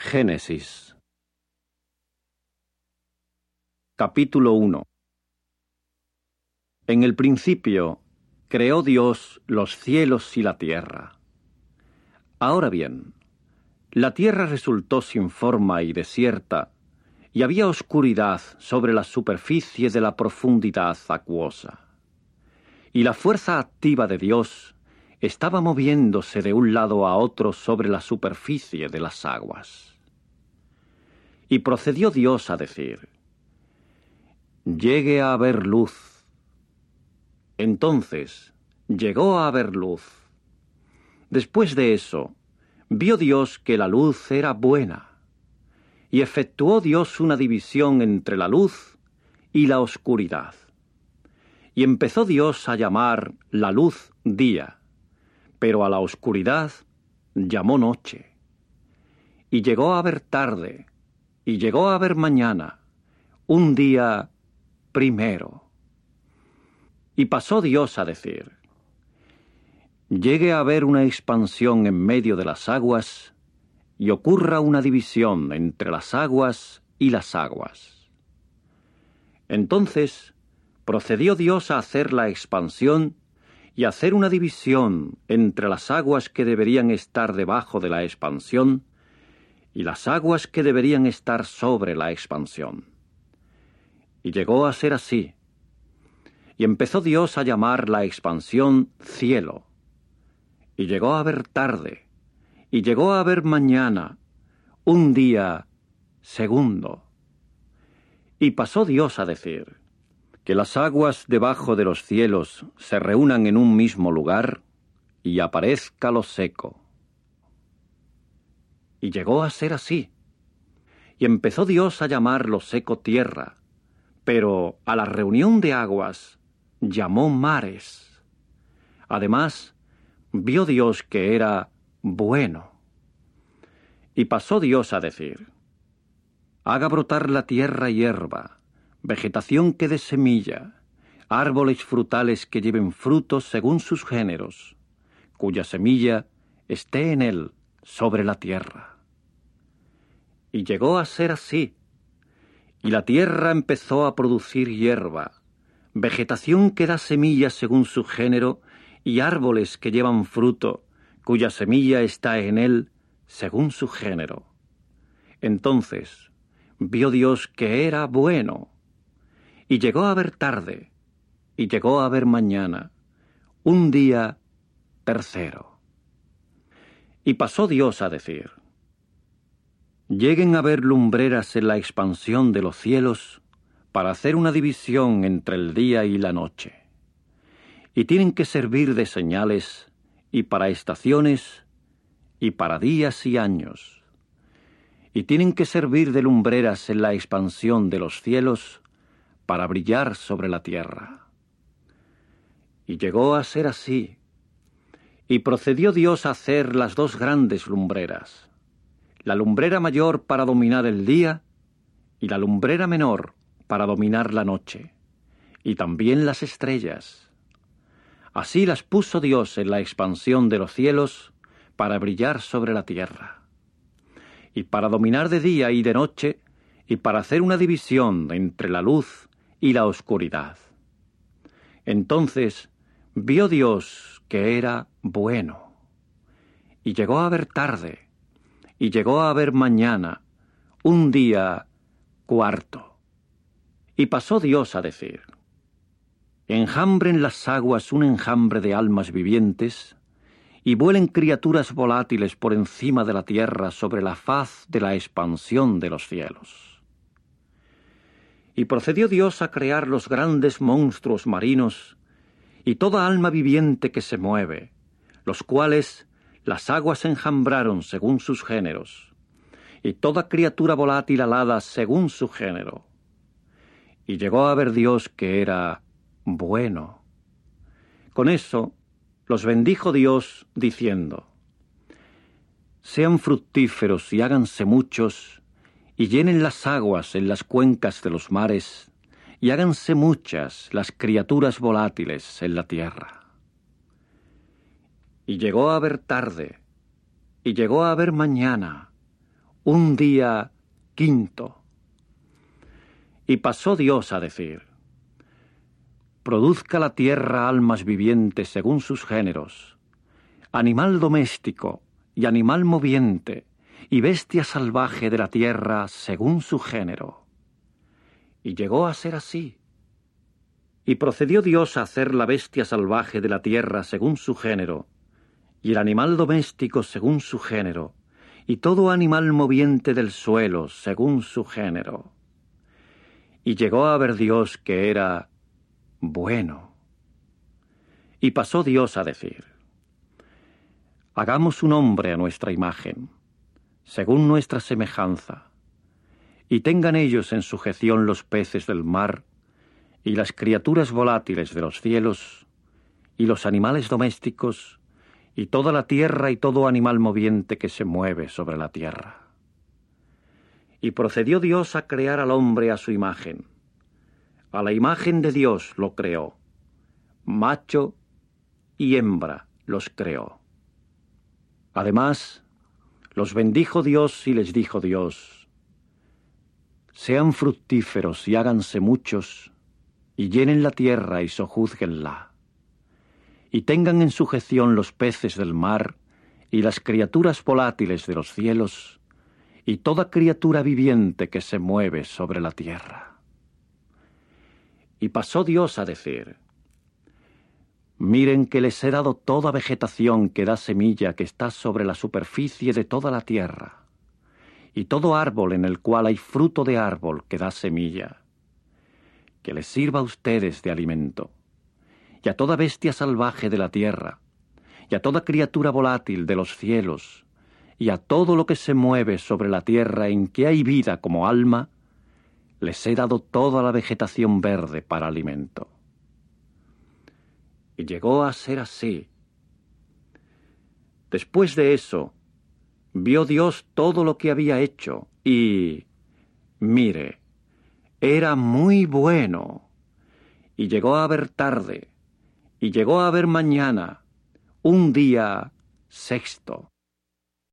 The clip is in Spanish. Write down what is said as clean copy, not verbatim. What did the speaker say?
Génesis. Capítulo 1. En el principio creó Dios los cielos y la tierra. Ahora bien, la tierra resultó sin forma y desierta, y había oscuridad sobre la superficie de la profundidad acuosa. Y la fuerza activa de Dios estaba moviéndose de un lado a otro sobre la superficie de las aguas. Y procedió Dios a decir: llegue a haber luz. Entonces llegó a haber luz. Después de eso, vio Dios que la luz era buena, y efectuó Dios una división entre la luz y la oscuridad. Y empezó Dios a llamar la luz día, pero a la oscuridad llamó noche. Y llegó a haber tarde, y llegó a haber mañana, un día primero. Y pasó Dios a decir: llegue a haber una expansión en medio de las aguas, y ocurra una división entre las aguas y las aguas. Entonces procedió Dios a hacer la expansión y hacer una división entre las aguas que deberían estar debajo de la expansión y las aguas que deberían estar sobre la expansión. Y llegó a ser así. Y empezó Dios a llamar la expansión cielo. Y llegó a haber tarde, y llegó a haber mañana, un día segundo. Y pasó Dios a decir: que las aguas debajo de los cielos se reúnan en un mismo lugar, y aparezca lo seco. Y llegó a ser así. Y empezó Dios a llamar lo seco tierra, pero a la reunión de aguas llamó mares. Además, vio Dios que era bueno. Y pasó Dios a decir: haga brotar la tierra hierba, vegetación que dé semilla, árboles frutales que lleven frutos según sus géneros, cuya semilla esté en él sobre la tierra. Y llegó a ser así. Y la tierra empezó a producir hierba, vegetación que da semilla según su género, y árboles que llevan fruto, cuya semilla está en él según su género. Entonces vio Dios que era bueno. Y llegó a haber tarde, y llegó a haber mañana, un día tercero. Y pasó Dios a decir: lleguen a haber lumbreras en la expansión de los cielos para hacer una división entre el día y la noche. Y tienen que servir de señales, y para estaciones, y para días y años. Y tienen que servir de lumbreras en la expansión de los cielos para brillar sobre la tierra. Y llegó a ser así. Y procedió Dios a hacer las dos grandes lumbreras, la lumbrera mayor para dominar el día, y la lumbrera menor para dominar la noche, y también las estrellas. Así las puso Dios en la expansión de los cielos para brillar sobre la tierra, y para dominar de día y de noche, y para hacer una división entre la luz y la oscuridad. Entonces vio Dios que era bueno. Y llegó a haber tarde, y llegó a haber mañana, un día cuarto. Y pasó Dios a decir: enjambren las aguas un enjambre de almas vivientes, y vuelen criaturas volátiles por encima de la tierra sobre la faz de la expansión de los cielos. Y procedió Dios a crear los grandes monstruos marinos y toda alma viviente que se mueve, los cuales las aguas enjambraron según sus géneros, y toda criatura volátil alada según su género. Y llegó a ver Dios que era bueno. Con eso los bendijo Dios, diciendo: sean fructíferos y háganse muchos, y llenen las aguas en las cuencas de los mares, y háganse muchas las criaturas volátiles en la tierra. Y llegó a haber tarde, y llegó a haber mañana, un día quinto. Y pasó Dios a decir: produzca la tierra almas vivientes según sus géneros, animal doméstico y animal moviente, y bestia salvaje de la tierra según su género. Y llegó a ser así. Y procedió Dios a hacer la bestia salvaje de la tierra según su género, y el animal doméstico según su género, y todo animal moviente del suelo según su género. Y llegó a ver Dios que era bueno. Y pasó Dios a decir: hagamos un hombre a nuestra imagen, según nuestra semejanza, y tengan ellos en sujeción los peces del mar, y las criaturas volátiles de los cielos, y los animales domésticos, y toda la tierra y todo animal moviente que se mueve sobre la tierra. Y procedió Dios a crear al hombre a su imagen. A la imagen de Dios lo creó. Macho y hembra los creó. Además, los bendijo Dios y les dijo Dios: sean fructíferos y háganse muchos, y llenen la tierra y sojúzguenla, y tengan en sujeción los peces del mar y las criaturas volátiles de los cielos, y toda criatura viviente que se mueve sobre la tierra. Y pasó Dios a decir: miren que les he dado toda vegetación que da semilla que está sobre la superficie de toda la tierra, y todo árbol en el cual hay fruto de árbol que da semilla, que les sirva a ustedes de alimento, y a toda bestia salvaje de la tierra, y a toda criatura volátil de los cielos, y a todo lo que se mueve sobre la tierra en que hay vida como alma, les he dado toda la vegetación verde para alimento. Y llegó a ser así. Después de eso, vio Dios todo lo que había hecho, y, mire, era muy bueno. Y llegó a haber tarde, y llegó a haber mañana, un día sexto.